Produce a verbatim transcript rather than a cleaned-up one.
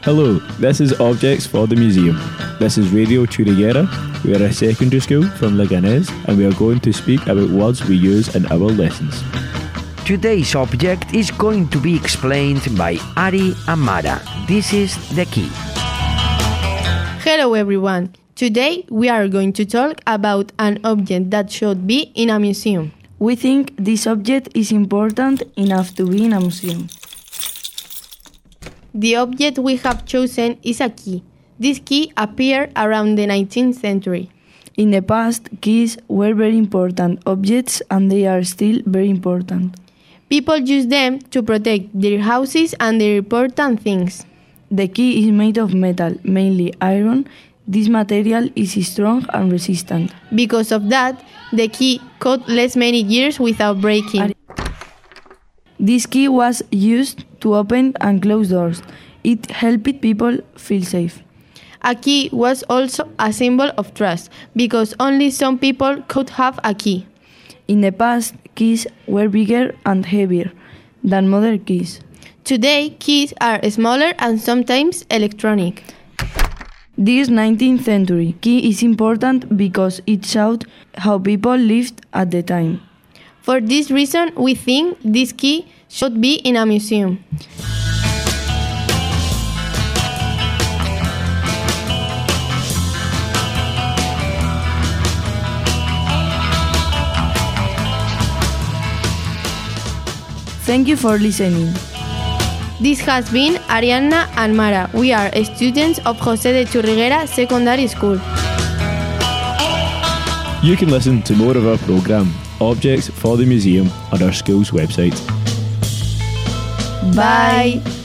Hello, this is Objects for the Museum. This is Radio Churriguera. We are a secondary school from Leganés and we are going to speak about words we use in our lessons. Today's object is going to be explained by Ari and Mara. This is the key. Hello everyone. Today we are going to talk about an object that should be in a museum. We think this object is important enough to be in a museum. The object we have chosen is a key. This key appeared around the nineteenth century. In the past, keys were very important objects and they are still very important. People use them to protect their houses and their important things. The key is made of metal, mainly iron. This material is strong and resistant. Because of that, the key could last many years without breaking. This key was used to open and close doors. It helped people feel safe. A key was also a symbol of trust, because only some people could have a key. In the past, keys were bigger and heavier than modern keys. Today, keys are smaller and sometimes electronic. This nineteenth century key is important because it showed how people lived at the time. For this reason, we think this key should be in a museum. Thank you for listening. This has been Arianna and Mara. We are students of José de Churriguera Secondary School. You can listen to more of our programme, Objects for the Museum, on our school's website. Bye!